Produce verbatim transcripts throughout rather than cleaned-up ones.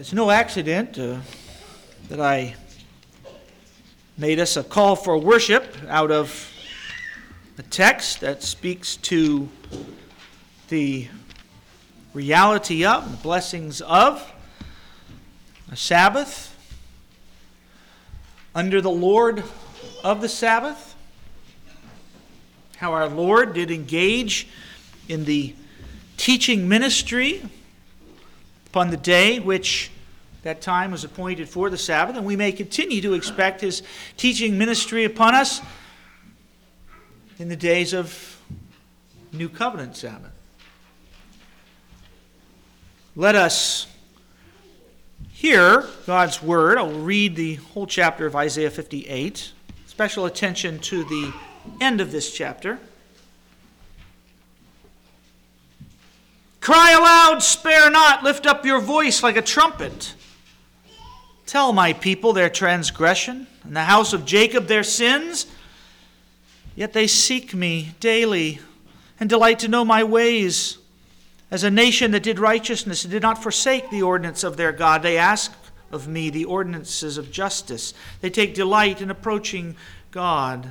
It's no accident uh, that I made us a call for worship out of a text that speaks to the reality of, the blessings of, a Sabbath, under the Lord of the Sabbath, how our Lord did engage in the teaching ministry upon the day which that time was appointed for the Sabbath, and we may continue to expect his teaching ministry upon us in the days of New Covenant Sabbath. Let us hear God's word. I will read the whole chapter of Isaiah fifty-eight. Special attention to the end of this chapter. Cry aloud, spare not, lift up your voice like a trumpet. Tell my people their transgression, and the house of Jacob their sins. Yet they seek me daily, and delight to know my ways. As a nation that did righteousness and did not forsake the ordinance of their God, they ask of me the ordinances of justice. They take delight in approaching God.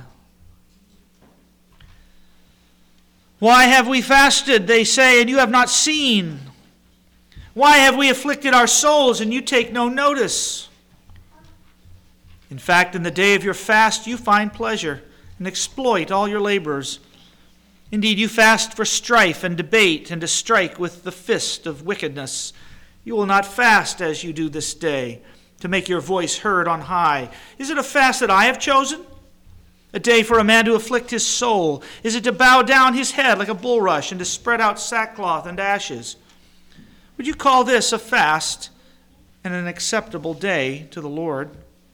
Why have we fasted, they say, and you have not seen? Why have we afflicted our souls, and you take no notice? In fact, in the day of your fast, you find pleasure and exploit all your labors. Indeed, you fast for strife and debate and to strike with the fist of wickedness. You will not fast as you do this day, to make your voice heard on high. Is it a fast that I have chosen? A day for a man to afflict his soul? Is it to bow down his head like a bulrush and to spread out sackcloth and ashes? Would you call this a fast and an acceptable day to the Lord?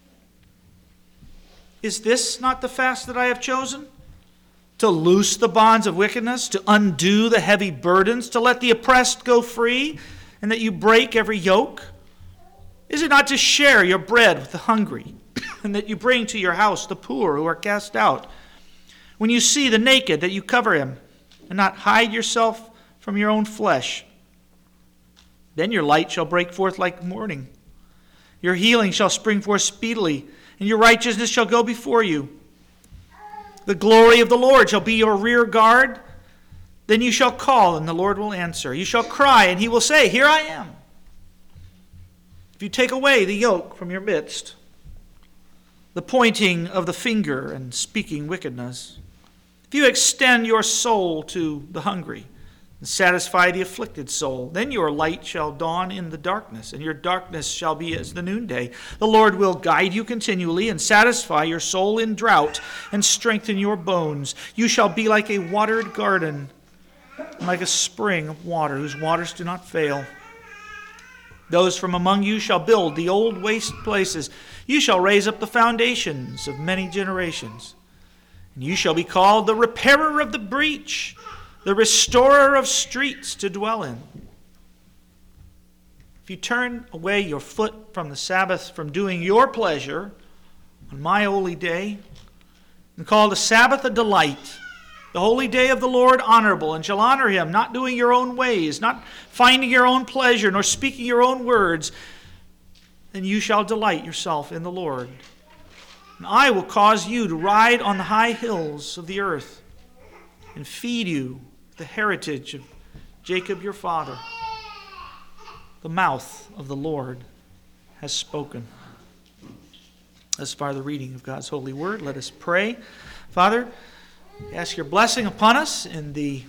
Is this not the fast that I have chosen? To loose the bonds of wickedness, to undo the heavy burdens, to let the oppressed go free, and that you break every yoke? Is it not to share your bread with the hungry, and that you bring to your house the poor who are cast out? When you see the naked, that you cover him, and not hide yourself from your own flesh? Then your light shall break forth like morning. Your healing shall spring forth speedily, and your righteousness shall go before you. The glory of the Lord shall be your rear guard. Then you shall call, and the Lord will answer. You shall cry, and he will say, Here I am. If you take away the yoke from your midst, the pointing of the finger and speaking wickedness, if you extend your soul to the hungry and satisfy the afflicted soul, then your light shall dawn in the darkness, and your darkness shall be as the noonday. The Lord will guide you continually and satisfy your soul in drought and strengthen your bones. You shall be like a watered garden, and like a spring of water whose waters do not fail. Those from among you shall build the old waste places. You shall raise up the foundations of many generations. And you shall be called the repairer of the breach, the restorer of streets to dwell in. If you turn away your foot from the Sabbath, from doing your pleasure on my holy day, and call the Sabbath a delight, the holy day of the Lord honorable, and shall honor him, not doing your own ways, not finding your own pleasure, nor speaking your own words, then you shall delight yourself in the Lord. And I will cause you to ride on the high hills of the earth, and feed you the heritage of Jacob your father. The mouth of the Lord has spoken. As far the reading of God's holy word, let us pray. Father, ask your blessing upon us in the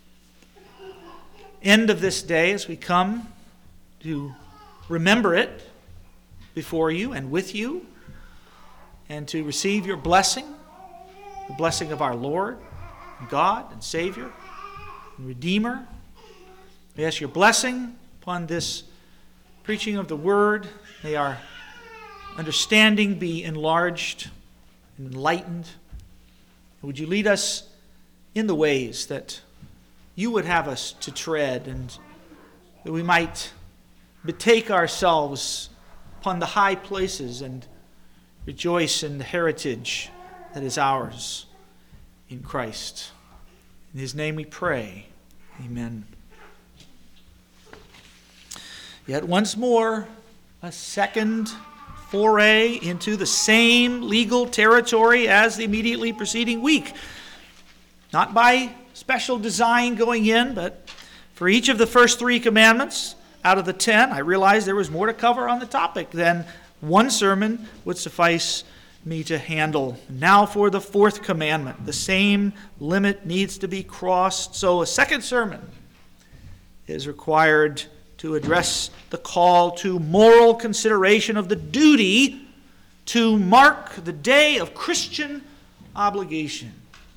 end of this day as we come to remember it before you and with you, and to receive your blessing, the blessing of our Lord, God and Savior and Redeemer. We ask your blessing upon this preaching of the word. May our understanding be enlarged and enlightened. Would you lead us in the ways that you would have us to tread, and that we might betake ourselves upon the high places and rejoice in the heritage that is ours in Christ. In his name we pray. Amen. Yet once more a second foray into the same legal territory as the immediately preceding week. Not by special design going in, but for each of the first three commandments out of the ten, I realized there was more to cover on the topic than one sermon would suffice me to handle. Now for the fourth commandment. The same limit needs to be crossed, so a second sermon is required to address the call to moral consideration of the duty to mark the day of Christian obligation.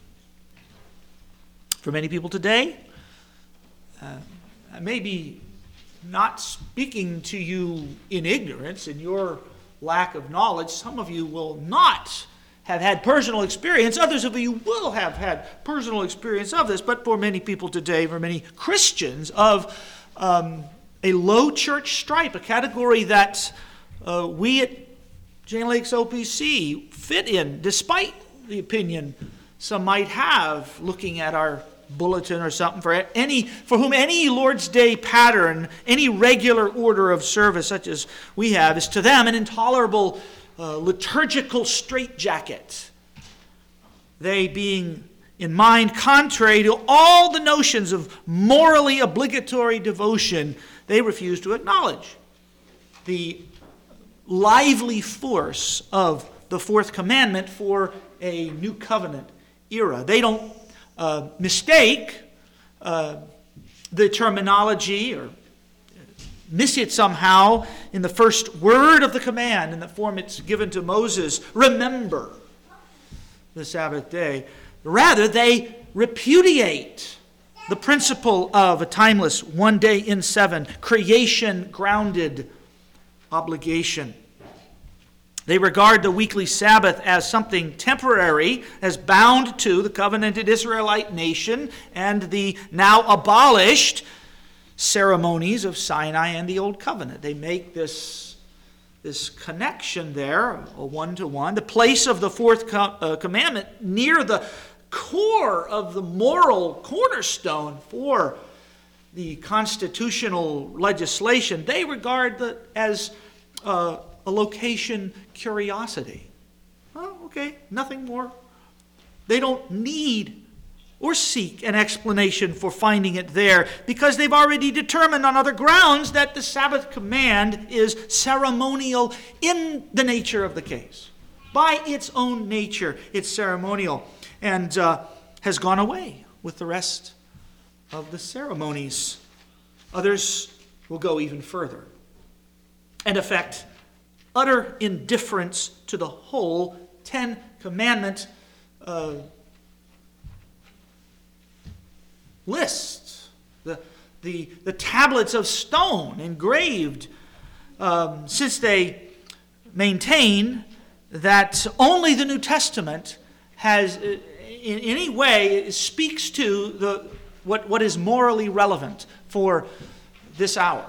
For many people today, uh, I may be not speaking to you in ignorance, in your lack of knowledge. Some of you will not have had personal experience. Others of you will have had personal experience of this. But for many people today, for many Christians of um, a low church stripe, a category that uh, we at Jane Lakes O P C fit in, despite the opinion some might have looking at our bulletin or something, for any for whom any Lord's Day pattern, any regular order of service such as we have, is to them an intolerable uh, liturgical straitjacket. They being in mind contrary to all the notions of morally obligatory devotion, they refuse to acknowledge the lively force of the fourth commandment for a new covenant era. They don't uh, mistake uh, the terminology or miss it somehow in the first word of the command in the form it's given to Moses. Remember the Sabbath day. Rather, they repudiate the principle of a timeless one day in seven, creation-grounded obligation. They regard the weekly Sabbath as something temporary, as bound to the covenanted Israelite nation and the now abolished ceremonies of Sinai and the Old Covenant. They make this, this connection there, a one-to-one. The place of the fourth co- uh, commandment near the core of the moral cornerstone for the constitutional legislation, they regard that as uh, a location curiosity. Oh, okay, nothing more. They don't need or seek an explanation for finding it there because they've already determined on other grounds that the Sabbath command is ceremonial in the nature of the case. By its own nature, it's ceremonial and uh, has gone away with the rest of the ceremonies. Others will go even further and affect utter indifference to the whole Ten Commandment uh, list. The, the, the tablets of stone engraved, um, since they maintain that only the New Testament has, in any way, speaks to the what, what is morally relevant for this hour.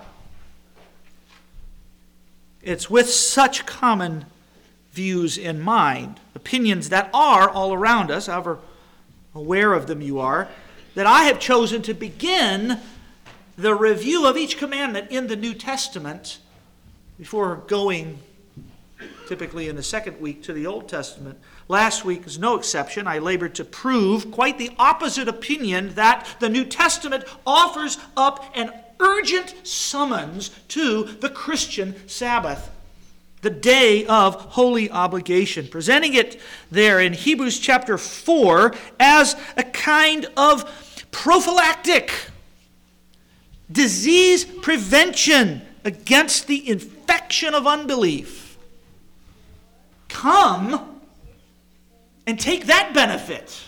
It's with such common views in mind, opinions that are all around us, however aware of them you are, that I have chosen to begin the review of each commandment in the New Testament before going, typically in the second week, to the Old Testament. Last week is no exception. I labored to prove quite the opposite opinion that the New Testament offers up an urgent summons to the Christian Sabbath, the day of holy obligation, presenting it there in Hebrews chapter four as a kind of prophylactic disease prevention against the infection of unbelief. Come and take that benefit,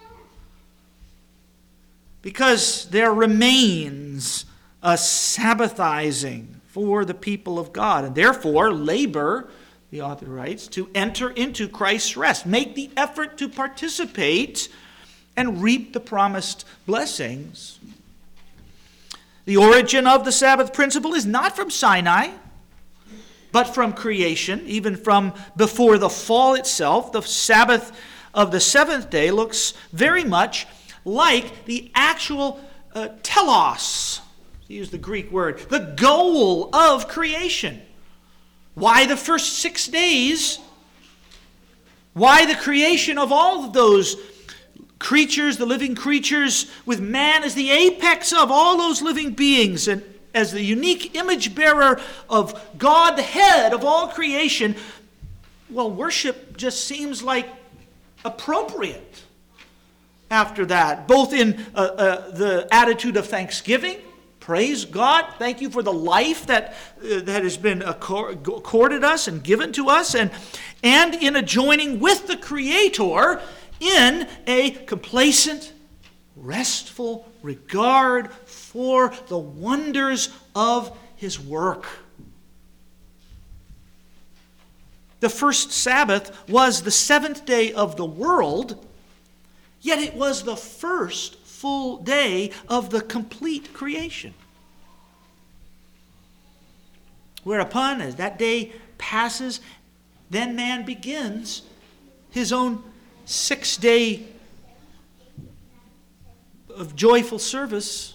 because there remains a Sabbathizing for the people of God, and therefore labor, the author writes, to enter into Christ's rest. Make the effort to participate and reap the promised blessings. The origin of the Sabbath principle is not from Sinai, but from creation, even from before the fall itself. The Sabbath of the seventh day looks very much like the actual uh, telos, to use the Greek word, the goal of creation. Why the first six days? Why the creation of all of those creatures, the living creatures, with man as the apex of all those living beings and as the unique image bearer of God, the head of all creation? Well, worship just seems like appropriate after that, both in uh, uh, the attitude of thanksgiving. Praise God. Thank you for the life that, uh, that has been accorded us and given to us, and, and in a joining with the Creator in a complacent, restful regard for the wonders of His work. The first Sabbath was the seventh day of the world, yet it was the first full day of the complete creation. Whereupon, as that day passes, then man begins his own six-day of joyful service,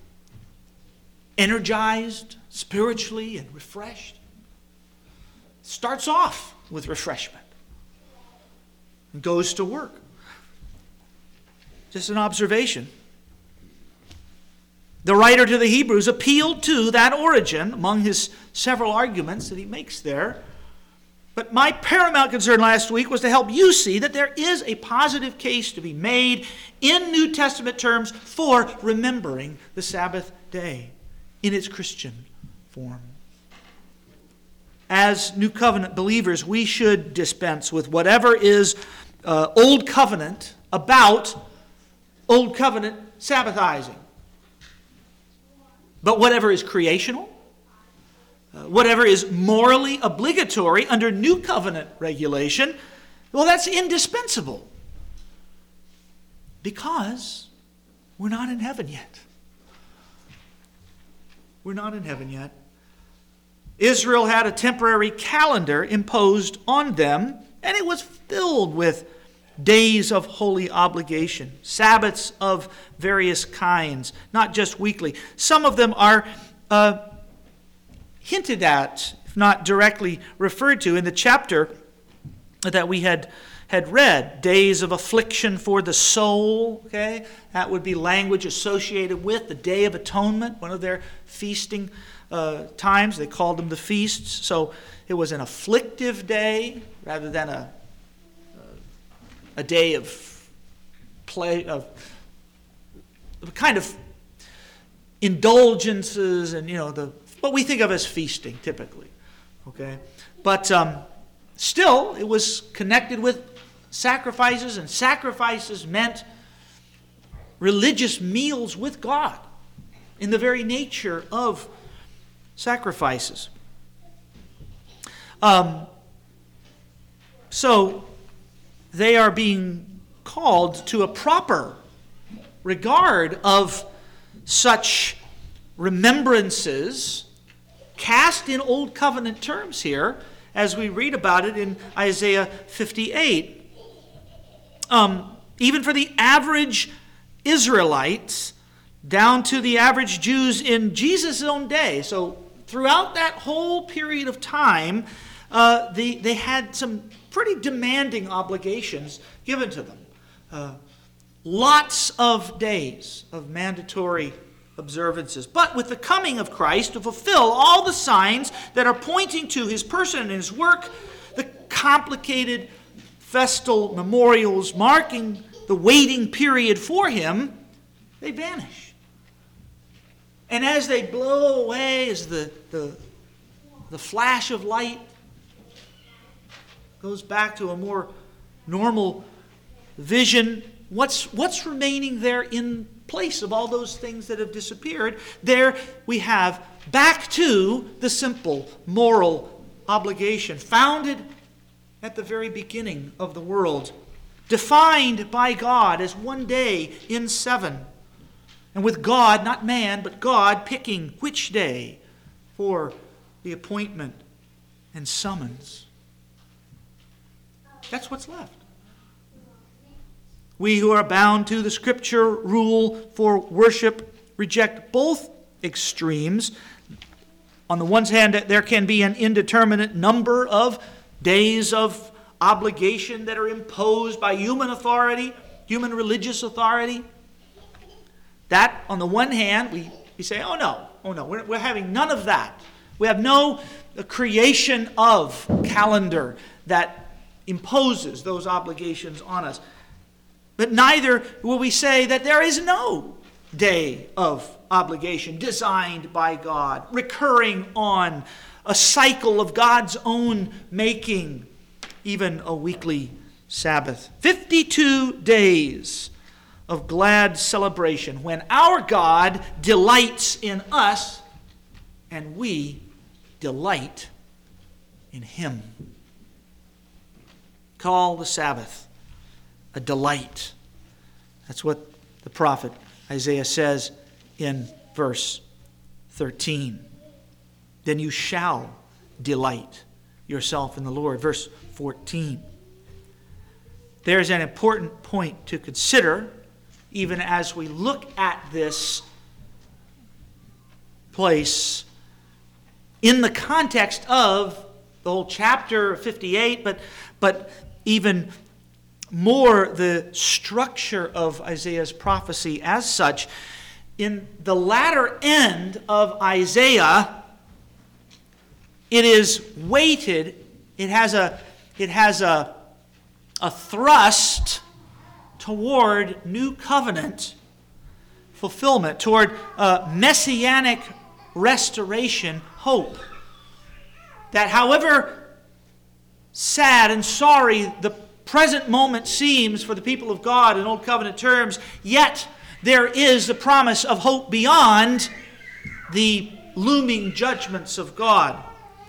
energized spiritually and refreshed. Starts off with refreshment and goes to work. Just an observation. The writer to the Hebrews appealed to that origin among his several arguments that he makes there. But my paramount concern last week was to help you see that there is a positive case to be made in New Testament terms for remembering the Sabbath day in its Christian form. As New Covenant believers, we should dispense with whatever is uh, Old Covenant about Old Covenant Sabbathizing. But whatever is creational, uh, whatever is morally obligatory under New Covenant regulation, well, that's indispensable. Because we're not in heaven yet. We're not in heaven yet. Israel had a temporary calendar imposed on them, and it was filled with days of holy obligation, Sabbaths of various kinds, not just weekly. Some of them are uh, hinted at, if not directly referred to, in the chapter that we had had read. Days of affliction for the soul, okay? That would be language associated with the Day of Atonement, one of their feasting uh, times. They called them the feasts. So it was an afflictive day rather than a a day of play, of kind of indulgences, and you know the what we think of as feasting typically, okay. But um, still, it was connected with sacrifices, and sacrifices meant religious meals with God in the very nature of sacrifices. Um, so. They are being called to a proper regard of such remembrances cast in Old Covenant terms here, as we read about it in Isaiah fifty-eight. Um, even for the average Israelites, down to the average Jews in Jesus' own day. So throughout that whole period of time, uh, the, they had some pretty demanding obligations given to them. Uh, lots of days of mandatory observances. But with the coming of Christ to fulfill all the signs that are pointing to His person and His work, the complicated festal memorials marking the waiting period for Him, they vanish. And as they blow away, as the, the, the flash of light goes back to a more normal vision, what's what's remaining there in place of all those things that have disappeared? There we have back to the simple moral obligation founded at the very beginning of the world, defined by God as one day in seven, and with God, not man, but God picking which day for the appointment and summons. That's what's left. We who are bound to the Scripture rule for worship reject both extremes On the one hand, there can be an indeterminate number of days of obligation that are imposed by human authority, human religious authority. That, on the one hand, we, we say, oh no, oh no, we're, we're having none of that. We have no creation of calendar that imposes those obligations on us. But neither will we say that there is no day of obligation designed by God, recurring on a cycle of God's own making, even a weekly Sabbath. fifty-two days of glad celebration when our God delights in us and we delight in Him. Call the Sabbath a delight. That's what the prophet Isaiah says in verse thirteen. Then you shall delight yourself in the Lord. Verse fourteen. There's an important point to consider even as we look at this place in the context of the whole chapter fifty-eight, but, but even more the structure of Isaiah's prophecy as such. In the latter end of Isaiah, it is weighted, it has a, it has a, a thrust toward new covenant fulfillment, toward uh, messianic restoration hope. That however sad and sorry the present moment seems for the people of God in Old Covenant terms, yet there is the promise of hope beyond the looming judgments of God.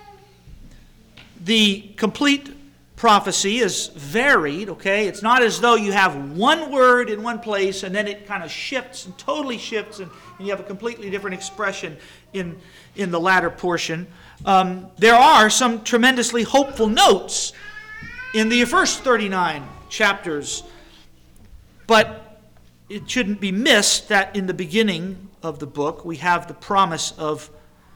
The complete prophecy is varied, okay? It's not as though you have one word in one place and then it kind of shifts and totally shifts and, and you have a completely different expression in, in the latter portion. Um, there are some tremendously hopeful notes in the first thirty-nine chapters, but it shouldn't be missed that in the beginning of the book we have the promise of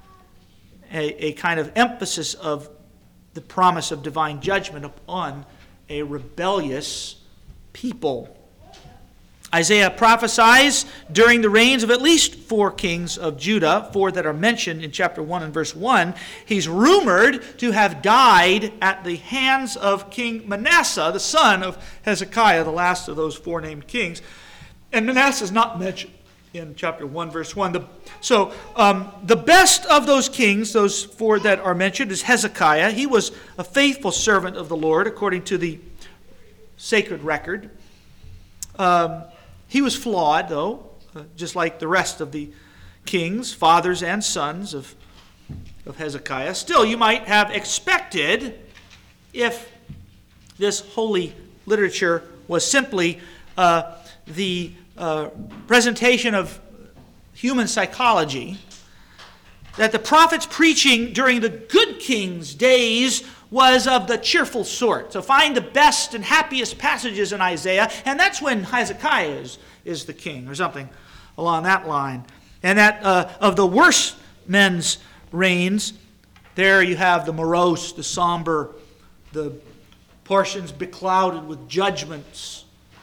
a, a kind of emphasis of the promise of divine judgment upon a rebellious people. Isaiah prophesies during the reigns of at least four kings of Judah, four that are mentioned in chapter one and verse one. He's rumored to have died at the hands of King Manasseh, the son of Hezekiah, the last of those four named kings. And Manasseh is not mentioned in chapter one, verse one. The, so um, the best of those kings, those four that are mentioned, is Hezekiah. He was a faithful servant of the Lord, according to the sacred record. Um, he was flawed, though, uh, just like the rest of the kings, fathers and sons of, of Hezekiah. Still, you might have expected, if this holy literature was simply uh, the uh, presentation of human psychology, that the prophet's preaching during the good king's days was of the cheerful sort. So find the best and happiest passages in Isaiah, and that's when Hezekiah is, is the king, or something along that line. And that uh, of the worst men's reigns, there you have the morose, the somber, the portions beclouded with judgments.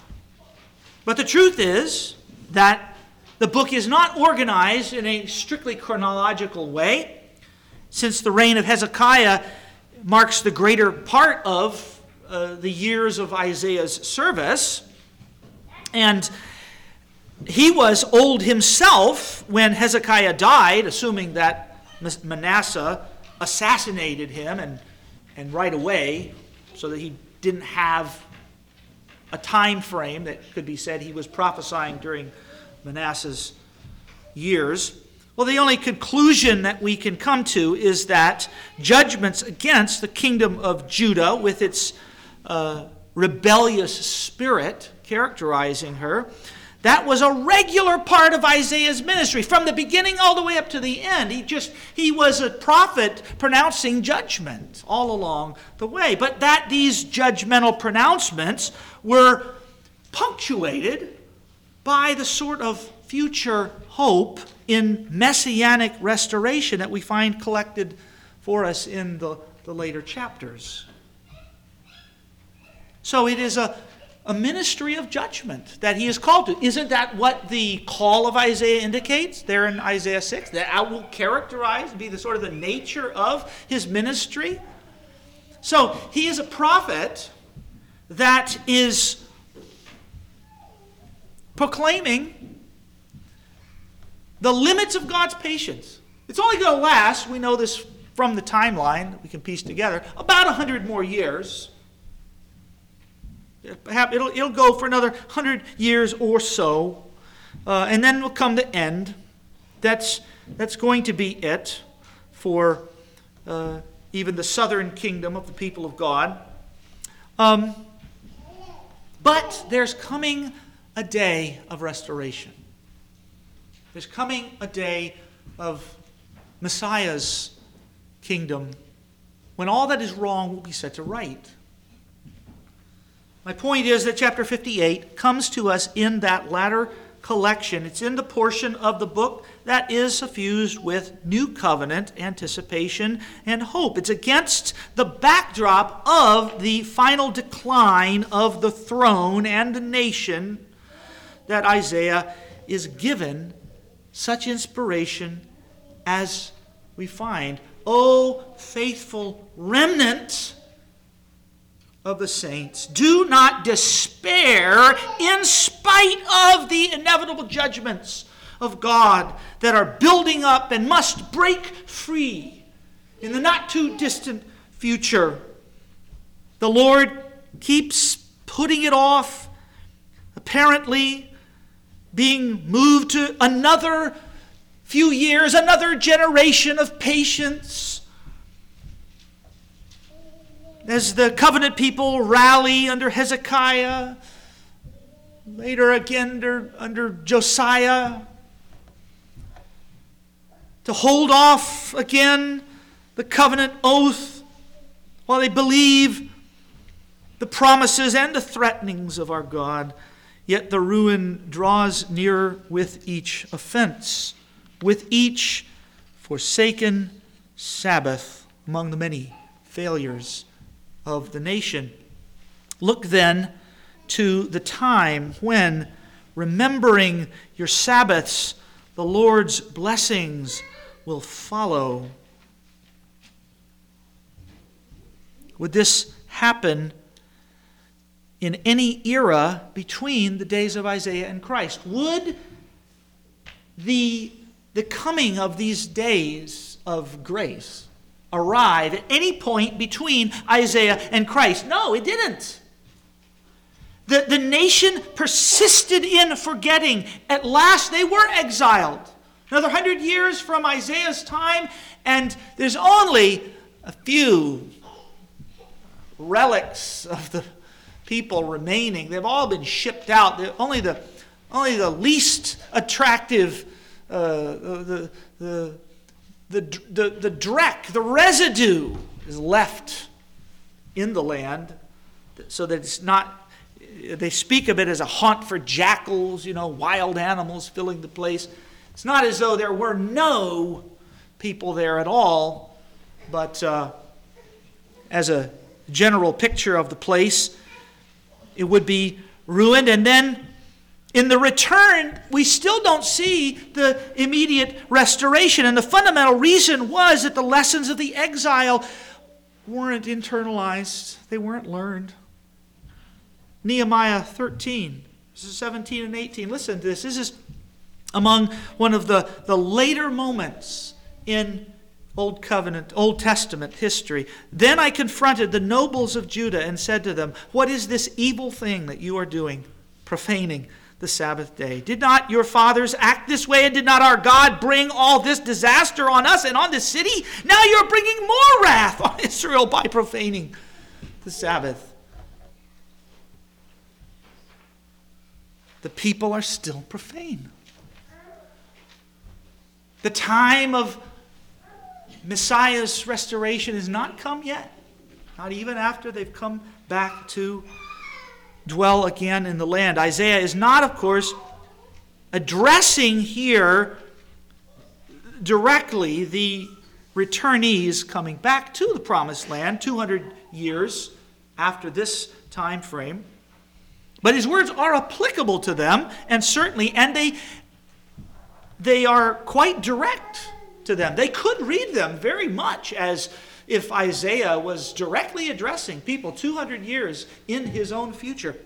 But the truth is that the book is not organized in a strictly chronological way, since the reign of Hezekiah marks the greater part of uh, the years of Isaiah's service. And he was old himself when Hezekiah died, assuming that Manasseh assassinated him and, and right away, so that he didn't have a time frame that could be said he was prophesying during Manasseh's years. Well, the only conclusion that we can come to is that judgments against the kingdom of Judah, with its uh, rebellious spirit characterizing her, that was a regular part of Isaiah's ministry from the beginning all the way up to the end. He just he was a prophet pronouncing judgment all along the way. But that these judgmental pronouncements were punctuated by the sort of future hope in messianic restoration that we find collected for us in the, the later chapters. So it is a, a ministry of judgment that he is called to. Isn't that what the call of Isaiah indicates there in Isaiah six? That will characterize, be the sort of the nature of his ministry. So he is a prophet that is proclaiming the limits of God's patience. It's only going to last, we know this from the timeline that we can piece together, about a hundred more years. It'll, it'll go for another hundred years or so, uh, and then will come the end. That's, that's going to be it for uh, even the southern kingdom of the people of God. Um, but there's coming a day of restoration. There's coming a day of Messiah's kingdom when all that is wrong will be set to right. My point is that chapter fifty-eight comes to us in that latter collection. It's in the portion of the book that is suffused with new covenant anticipation and hope. It's against the backdrop of the final decline of the throne and the nation that Isaiah is given such inspiration as we find. O faithful remnant of the saints, do not despair in spite of the inevitable judgments of God that are building up and must break free in the not too distant future. The Lord keeps putting it off, apparently being moved to another few years, another generation of patience. As the covenant people rally under Hezekiah, later again under, under Josiah, to hold off again the covenant oath while they believe the promises and the threatenings of our God, yet the ruin draws nearer with each offense, with each forsaken Sabbath among the many failures of the nation. Look then to the time when, remembering your Sabbaths, the Lord's blessings will follow. Would this happen in any era between the days of Isaiah and Christ? Would the, the coming of these days of grace arrive at any point between Isaiah and Christ? No, it didn't. The, the nation persisted in forgetting. At last they were exiled. Another hundred years from Isaiah's time, and there's only a few relics of the people remaining. They've all been shipped out. They're only the only the least attractive, uh, the, the the the the dreck, the residue is left in the land, so that it's not. They speak of it as a haunt for jackals, you know, wild animals filling the place. It's not as though there were no people there at all, but uh, as a general picture of the place, it would be ruined. And then in the return, we still don't see the immediate restoration. And the fundamental reason was that the lessons of the exile weren't internalized. They weren't learned. Nehemiah thirteen, verses seventeen and eighteen. Listen to this. This is among one of the, the later moments in Old Covenant, Old Testament history. Then I confronted the nobles of Judah and said to them, what is this evil thing that you are doing, profaning the Sabbath day? Did not your fathers act this way, and did not our God bring all this disaster on us and on this city? Now you're bringing more wrath on Israel by profaning the Sabbath. The people are still profane. The time of Messiah's restoration has not come yet. Not even after they've come back to dwell again in the land. Isaiah is not, of course, addressing here directly the returnees coming back to the promised land two hundred years after this time frame. But his words are applicable to them, and certainly, and they, they are quite direct to them. They could read them very much as if Isaiah was directly addressing people two hundred years in his own future.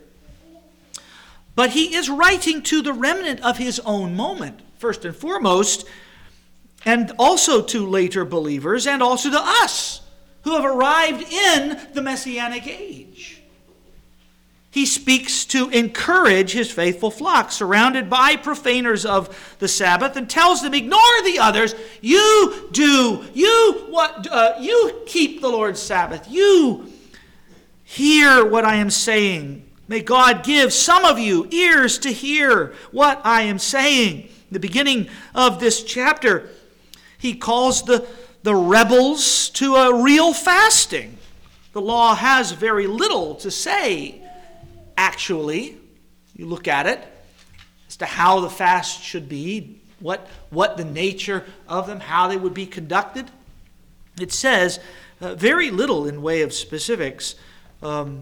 But he is writing to the remnant of his own moment, first and foremost, and also to later believers, and also to us who have arrived in the Messianic age. He speaks to encourage his faithful flock, surrounded by profaners of the Sabbath, and tells them, ignore the others. You do. You what? Uh, you keep the Lord's Sabbath. You hear what I am saying. May God give some of you ears to hear what I am saying. The beginning of this chapter, he calls the, the rebels to a real fasting. The law has very little to say, actually. You look at it as to how the fast should be, what, what the nature of them, how they would be conducted. It says uh, very little in way of specifics. Um,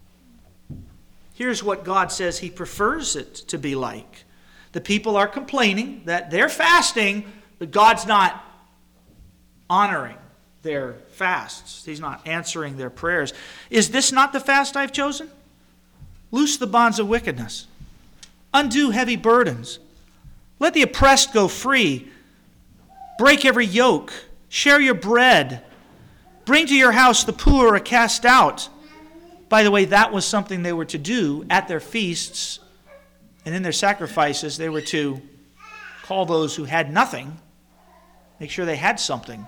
here's what God says he prefers it to be like. The people are complaining that they're fasting, but God's not honoring their fasts. He's not answering their prayers. Is this not the fast I've chosen? Loose the bonds of wickedness. Undo heavy burdens. Let the oppressed go free. Break every yoke. Share your bread. Bring to your house the poor or cast out. By the way, that was something they were to do at their feasts and in their sacrifices. They were to call those who had nothing, make sure they had something.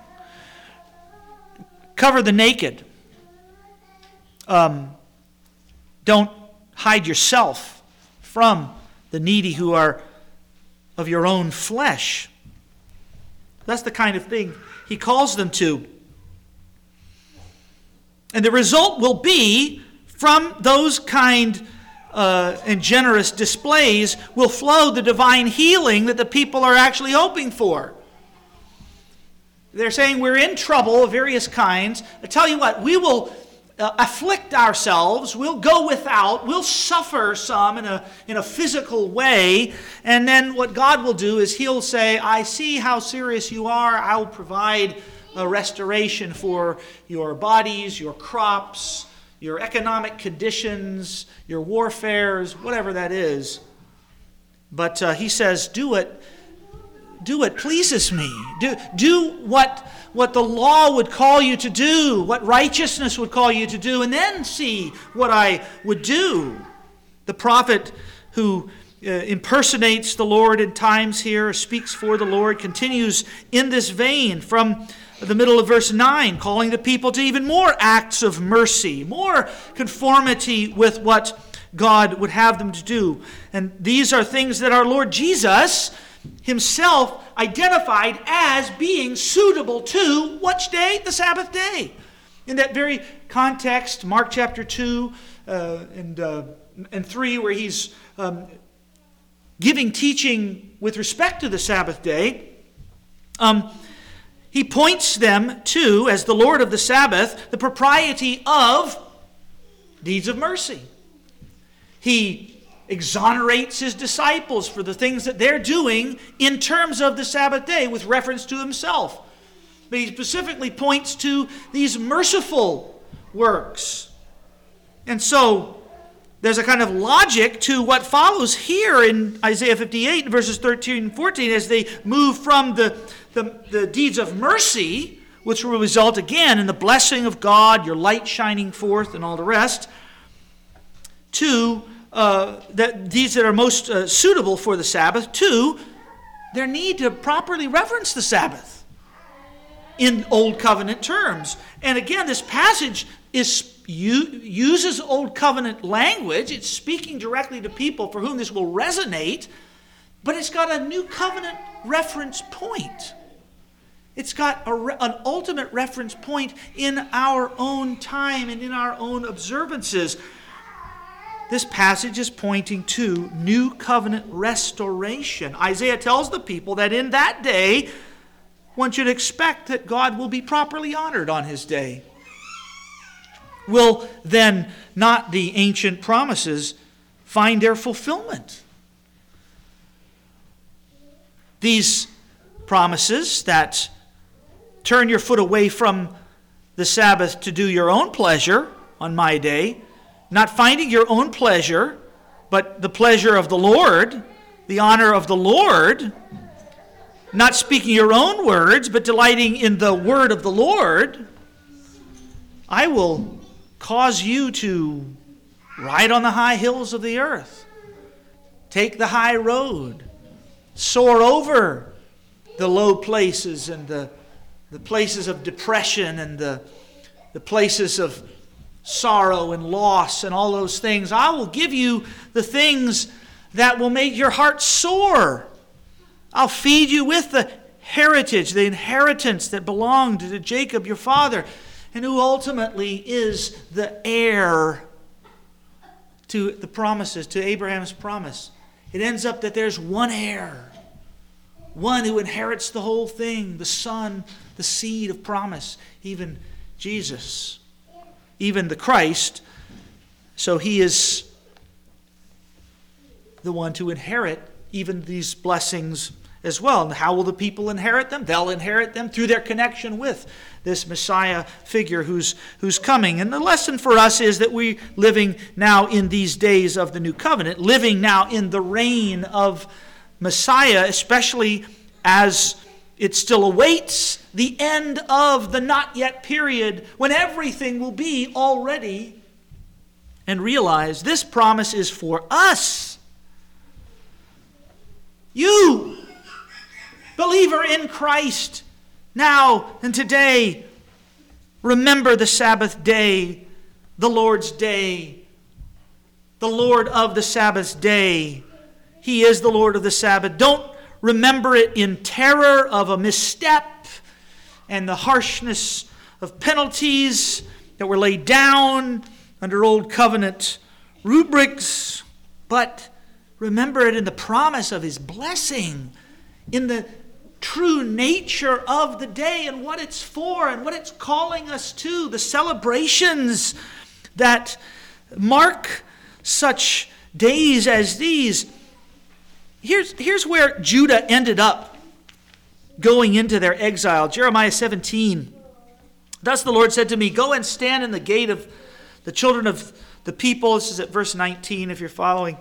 Cover the naked. Um, don't hide yourself from the needy who are of your own flesh. That's the kind of thing he calls them to. And the result will be, from those kind uh, and generous displays, will flow the divine healing that the people are actually hoping for. They're saying we're in trouble of various kinds. I tell you what, we will uh, afflict ourselves. We'll go without. We'll suffer some in a, in a physical way. And then what God will do is he'll say, I see how serious you are. I will provide a restoration for your bodies, your crops, your economic conditions, your warfares, whatever that is. But uh, he says, do it. Do what pleases me. Do, do what, what the law would call you to do, what righteousness would call you to do, and then see what I would do. The prophet who uh, impersonates the Lord in times here, speaks for the Lord, continues in this vein from the middle of verse nine, calling the people to even more acts of mercy, more conformity with what God would have them to do. And these are things that our Lord Jesus himself identified as being suitable to which day? The Sabbath day. In that very context, Mark chapter two uh, and, uh, and three, where he's um, giving teaching with respect to the Sabbath day, um, he points them to, as the Lord of the Sabbath, the propriety of deeds of mercy. He exonerates his disciples for the things that they're doing in terms of the Sabbath day with reference to himself. But he specifically points to these merciful works. And so there's a kind of logic to what follows here in Isaiah fifty-eight, verses thirteen and fourteen, as they move from the, the, the deeds of mercy, which will result again in the blessing of God, your light shining forth and all the rest, to Uh, that these that are most uh, suitable for the Sabbath, to their need to properly reverence the Sabbath in Old Covenant terms. And again, this passage is uses Old Covenant language. It's speaking directly to people for whom this will resonate, but it's got a New Covenant reference point. It's got a, an ultimate reference point in our own time and in our own observances. This passage is pointing to new covenant restoration. Isaiah tells the people that in that day, one should expect that God will be properly honored on his day. Will then not the ancient promises find their fulfillment? These promises that turn your foot away from the Sabbath to do your own pleasure on my day, not finding your own pleasure, but the pleasure of the Lord, the honor of the Lord, not speaking your own words, but delighting in the word of the Lord, I will cause you to ride on the high hills of the earth, take the high road, soar over the low places and the, the places of depression and the, the places of sorrow and loss and all those things. I will give you the things that will make your heart soar. I'll feed you with the heritage, the inheritance that belonged to Jacob your father, and who ultimately is the heir to the promises, to Abraham's promise. It ends up that there's one heir, one who inherits the whole thing, the son, the seed of promise, even Jesus, even the Christ. So he is the one to inherit even these blessings as well. And how will the people inherit them? They'll inherit them through their connection with this Messiah figure who's who's coming. And the lesson for us is that we're living now in these days of the new covenant, living now in the reign of Messiah, especially as it still awaits the end of the not yet period when everything will be already. And realize this promise is for us. You, believer in Christ, now and today, remember the Sabbath day, the Lord's day, the Lord of the Sabbath day. He is the Lord of the Sabbath. Don't remember it in terror of a misstep and the harshness of penalties that were laid down under old covenant rubrics, but remember it in the promise of his blessing, in the true nature of the day and what it's for and what it's calling us to, the celebrations that mark such days as these. Here's, here's where Judah ended up going into their exile. Jeremiah seventeen. Thus the Lord said to me, go and stand in the gate of the children of the people. This is at verse nineteen if you're following.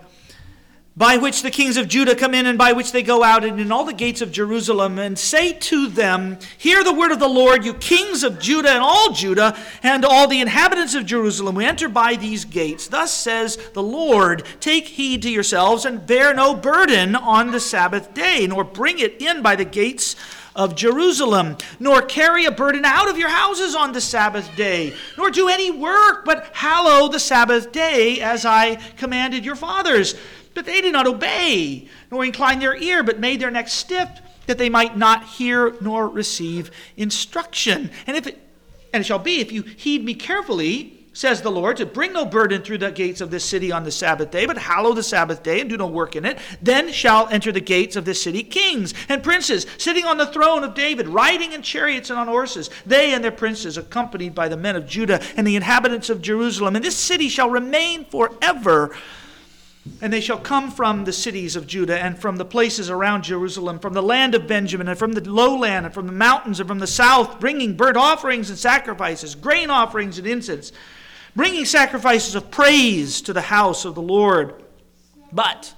By which the kings of Judah come in and by which they go out, and in all the gates of Jerusalem, and say to them, hear the word of the Lord, you kings of Judah and all Judah, and all the inhabitants of Jerusalem who enter by these gates. Thus says the Lord, take heed to yourselves, and bear no burden on the Sabbath day, nor bring it in by the gates of Jerusalem, nor carry a burden out of your houses on the Sabbath day, nor do any work, but hallow the Sabbath day as I commanded your fathers. But they did not obey, nor incline their ear, but made their neck stiff, that they might not hear nor receive instruction. And if it, and it shall be, if you heed me carefully, says the Lord, to bring no burden through the gates of this city on the Sabbath day, but hallow the Sabbath day and do no work in it, then shall enter the gates of this city kings and princes, sitting on the throne of David, riding in chariots and on horses, they and their princes, accompanied by the men of Judah and the inhabitants of Jerusalem. And this city shall remain forever. And they shall come from the cities of Judah and from the places around Jerusalem, from the land of Benjamin and from the lowland and from the mountains and from the south, bringing burnt offerings and sacrifices, grain offerings and incense, bringing sacrifices of praise to the house of the Lord. But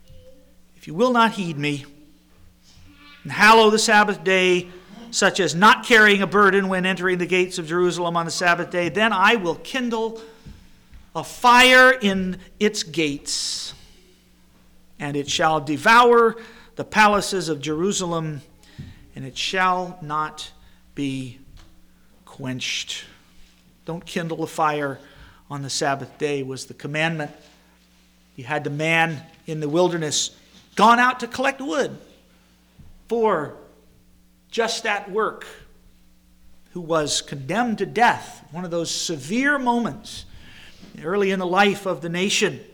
if you will not heed me and hallow the Sabbath day, such as not carrying a burden when entering the gates of Jerusalem on the Sabbath day, then I will kindle a fire in its gates, and it shall devour the palaces of Jerusalem, and it shall not be quenched. Don't kindle a fire on the Sabbath day was the commandment. You had the man in the wilderness gone out to collect wood for just that work, who was condemned to death, one of those severe moments early in the life of the nation.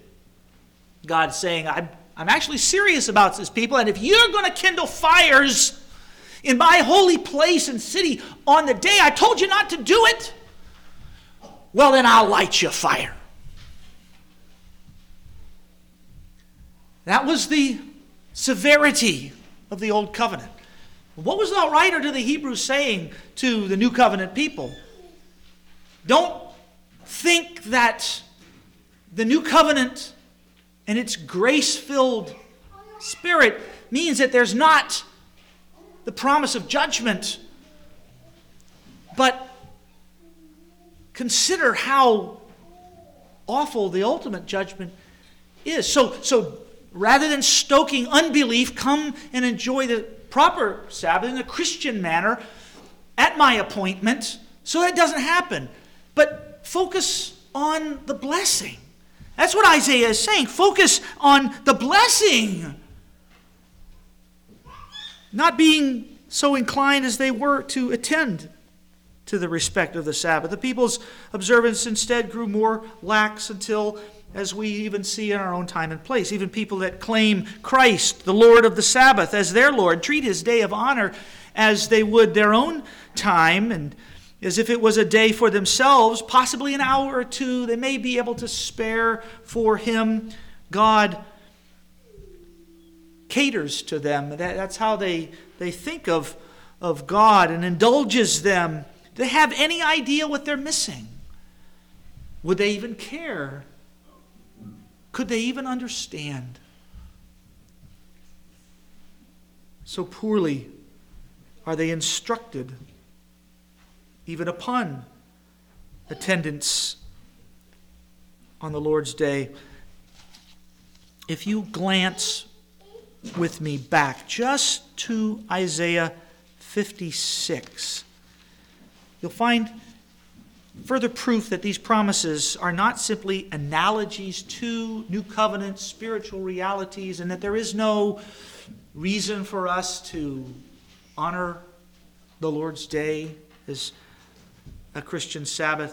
God saying, I'm, I'm actually serious about this people, and if you're going to kindle fires in my holy place and city on the day I told you not to do it, well, then I'll light you fire. That was the severity of the old covenant. What was the writer to the Hebrews saying to the new covenant people? Don't think that the new covenant and its grace-filled spirit means that there's not the promise of judgment. But consider how awful the ultimate judgment is. So, so rather than stoking unbelief, come and enjoy the proper Sabbath in a Christian manner at my appointment, so that doesn't happen. But focus on the blessing. That's what Isaiah is saying. Focus on the blessing. Not being so inclined as they were to attend to the respect of the Sabbath. The people's observance instead grew more lax until, as we even see in our own time and place, even people that claim Christ, the Lord of the Sabbath, as their Lord, treat his day of honor as they would their own time, and as if it was a day for themselves, possibly an hour or two they may be able to spare for him. God caters to them. That, that's how they, they think of, of God and indulges them. Do they have any idea what they're missing? Would they even care? Could they even understand? So poorly are they instructed, even upon attendance on the Lord's day. If you glance with me back just to Isaiah fifty-six, you'll find further proof that these promises are not simply analogies to New Covenant spiritual realities, and that there is no reason for us to honor the Lord's day as a Christian Sabbath.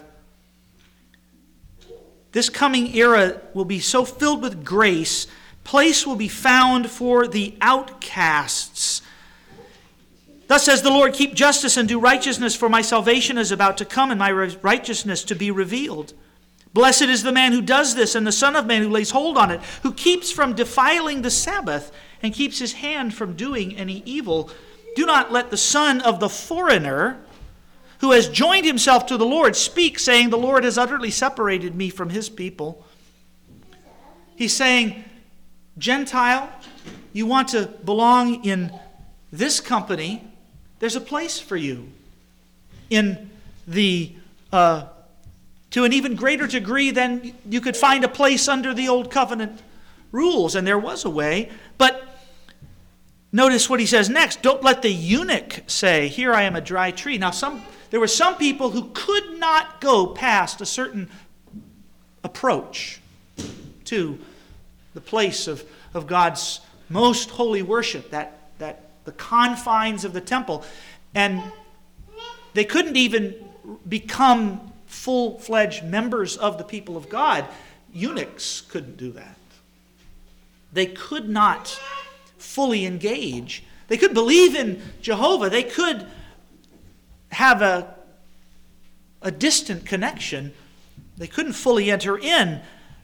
This coming era will be so filled with grace, place will be found for the outcasts. Thus says the Lord, keep justice and do righteousness, for my salvation is about to come and my righteousness to be revealed. Blessed is the man who does this, and the Son of Man who lays hold on it, who keeps from defiling the Sabbath and keeps his hand from doing any evil. Do not let the son of the foreigner, who has joined himself to the Lord, speak, saying, the Lord has utterly separated me from his people. He's saying, Gentile, you want to belong in this company, there's a place for you in the uh, to an even greater degree than you could find a place under the old covenant rules. And there was a way. But notice what he says next. Don't let the eunuch say, here I am a dry tree. Now some there were some people who could not go past a certain approach to the place of, of God's most holy worship, that, that the confines of the temple. And they couldn't even become full-fledged members of the people of God. Eunuchs couldn't do that. They could not fully engage. They could believe in Jehovah. They could have a, a distant connection. They couldn't fully enter in.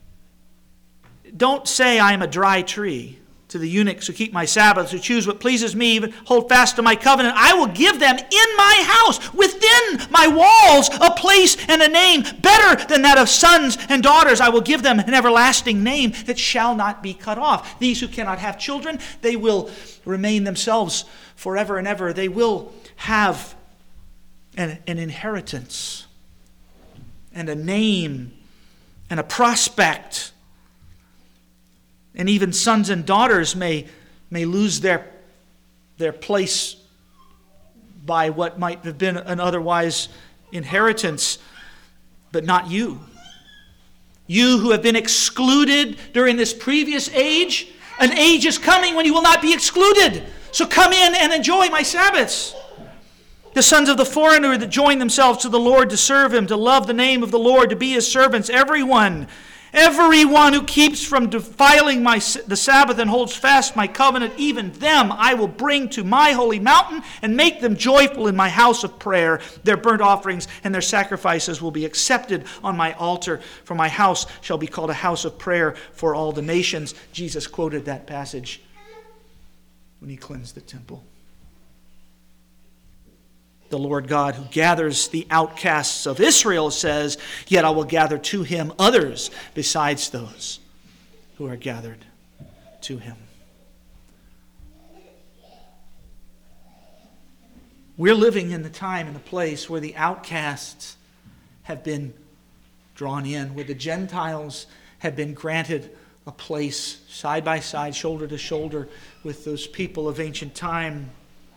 Don't say I am a dry tree to the eunuchs who keep my Sabbaths, who choose what pleases me, even hold fast to my covenant. I will give them in my house, within my walls, a place and a name better than that of sons and daughters. I will give them an everlasting name that shall not be cut off. These who cannot have children, they will remain themselves forever and ever. They will have an, an inheritance and a name and a prospect. And even sons and daughters may, may lose their, their place by what might have been an otherwise inheritance, but not you. You who have been excluded during this previous age, an age is coming when you will not be excluded. So come in and enjoy my Sabbaths. The sons of the foreigner that join themselves to the Lord to serve him, to love the name of the Lord, to be his servants, everyone Everyone who keeps from defiling my, the Sabbath and holds fast my covenant, even them I will bring to my holy mountain and make them joyful in my house of prayer. Their burnt offerings and their sacrifices will be accepted on my altar, for my house shall be called a house of prayer for all the nations. Jesus quoted that passage when he cleansed the temple. The Lord God who gathers the outcasts of Israel says, "Yet I will gather to him others besides those who are gathered to him." We're living in the time and the place where the outcasts have been drawn in, where the Gentiles have been granted a place side by side, shoulder to shoulder with those people of ancient time.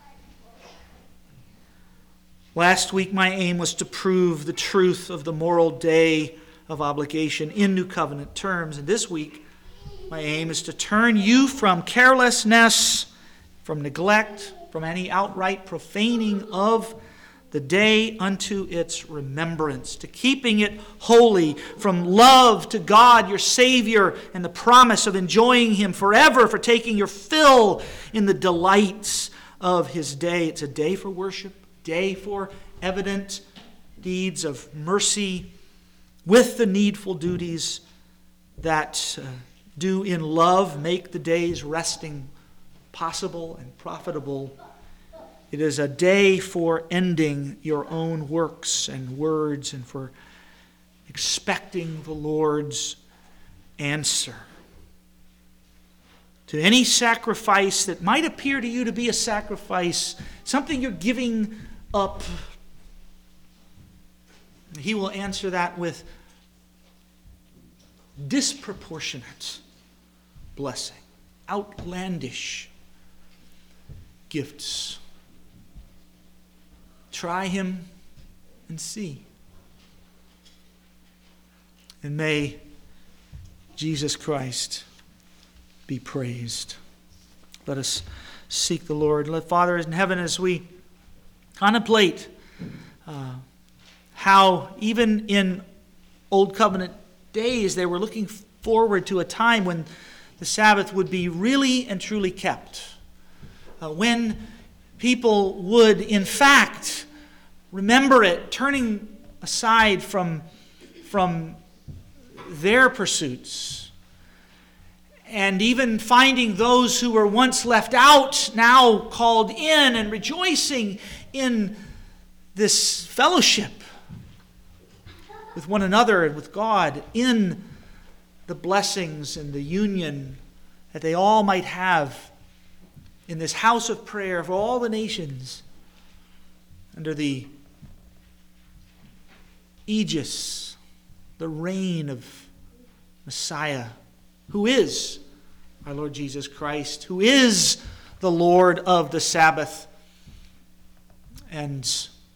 Last week, my aim was to prove the truth of the moral day of obligation in New Covenant terms. And this week, my aim is to turn you from carelessness, from neglect, from any outright profaning of the day unto its remembrance, to keeping it holy, from love to God, your Savior, and the promise of enjoying Him forever, for taking your fill in the delights of His day. It's a day for worship, day for evident deeds of mercy with the needful duties that uh, do in love make the day's resting possible and profitable. It is a day for ending your own works and words and for expecting the Lord's answer to any sacrifice that might appear to you to be a sacrifice, something you're giving up. He will answer that with disproportionate blessing, outlandish gifts. Try Him and see. And may Jesus Christ be praised. Let us seek the Lord. Let Father in heaven, as we contemplate uh, how even in Old Covenant days they were looking forward to a time when the Sabbath would be really and truly kept. Uh, when people would, in fact, remember it, turning aside from, from their pursuits, and even finding those who were once left out now called in, and rejoicing in this fellowship with one another and with God, in the blessings and the union that they all might have in this house of prayer for all the nations under the aegis, the reign of Messiah, who is our Lord Jesus Christ, who is the Lord of the Sabbath, and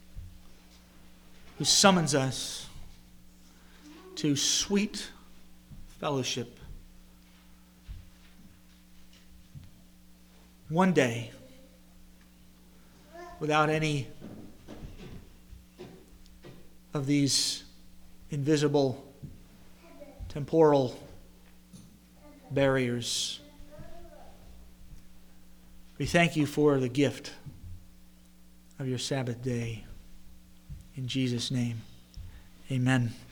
who summons us to sweet fellowship. One day, without any of these invisible temporal barriers. We thank you for the gift of your Sabbath day. In Jesus' name, amen.